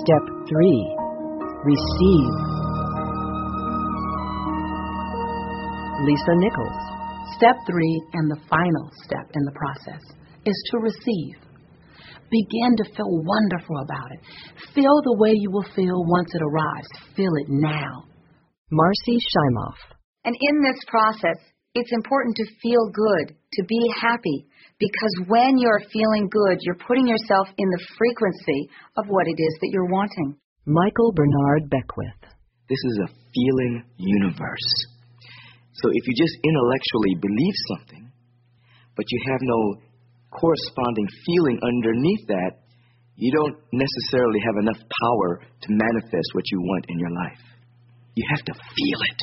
Step 3. Receive. Lisa Nichols. Step 3 and the final step in the process is to receive. Begin to feel wonderful about it. Feel the way you will feel once it arrives. Feel it now. Marcy Shimoff. And in this process, it's important to feel good, to be happy, because when you're feeling good, you're putting yourself in the frequency of what it is that you're wanting. Michael Bernard Beckwith. This is a feeling universe. So if you just intellectually believe something, but you have no corresponding feeling underneath that, you don't necessarily have enough power to manifest what you want in your life. You have to feel it.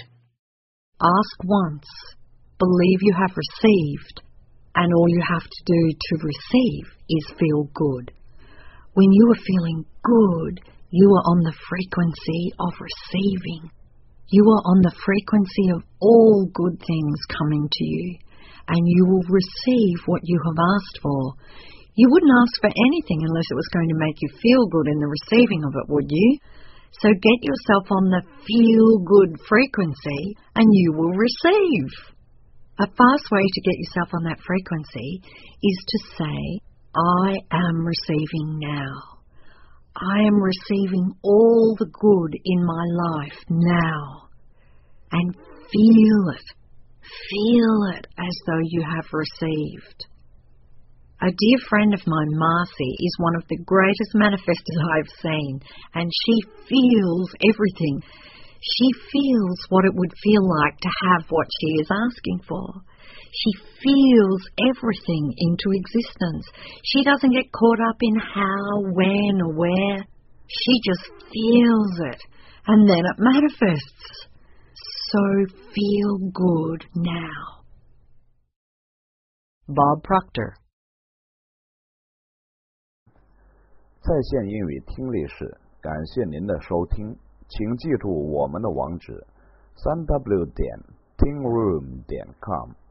Ask once, believe you have received, and all you have to do to receive is feel good. When you are feeling good, you are on the frequency of receiving. You are on the frequency of all good things coming to you, and you will receive what you have asked for. You wouldn't ask for anything unless it was going to make you feel good in the receiving of it, would you? So get yourself on the feel-good frequency, and you will receive. A fast way to get yourself on that frequency is to say, I am receiving now. I am receiving all the good in my life now. And feel it. Feel it as though you have received. A dear friend of mine, Marcy, is one of the greatest manifestors I've seen, and she feels everything. She feels what it would feel like to have what she is asking for. She feels everything into existence. She doesn't get caught up in how, when, or where. She just feels it, and then it manifests. So feel good now. Bob Proctor. 在线英语听力室，感谢您的收听，请记住我们的网址：3w.tingroom.com。